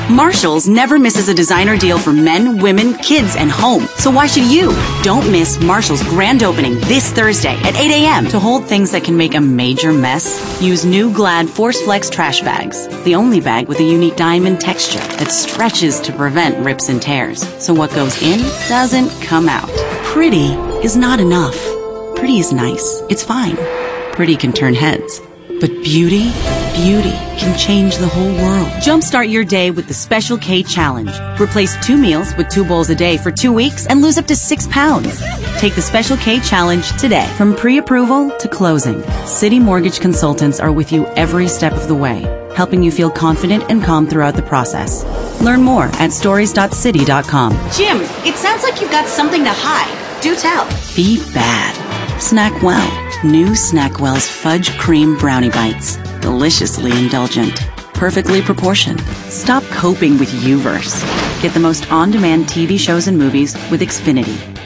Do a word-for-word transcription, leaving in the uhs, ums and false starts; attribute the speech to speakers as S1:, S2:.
S1: Marshalls never misses a designer deal for men, women, kids, and home. So why should you? Don't miss Marshall's grand opening this Thursday at eight a.m. To hold things that can make a major mess, use new Glad Force Flex trash bags. The only bag with a unique diamond texture that stretches to prevent rips and tears. So what goes in doesn't come out. Pretty is not enough. Pretty is nice. It's fine. Pretty can turn heads. But beauty, beauty can change the whole world. Jumpstart your day with the Special K Challenge. Replace two meals with two bowls a day for two weeks and lose up to six pounds. Take the Special K Challenge today. From pre-approval to closing, Citi Mortgage Consultants are with you every step of the way, helping you feel confident and calm throughout the process. Learn more at stories dot citi dot com. Jim, it sounds like you've got something to hide. Do tell. Be bad. Snack well. New Snackwell's Fudge Cream Brownie Bites. Deliciously indulgent. Perfectly proportioned. Stop coping with U-verse. Get the most on-demand T V shows and movies with Xfinity.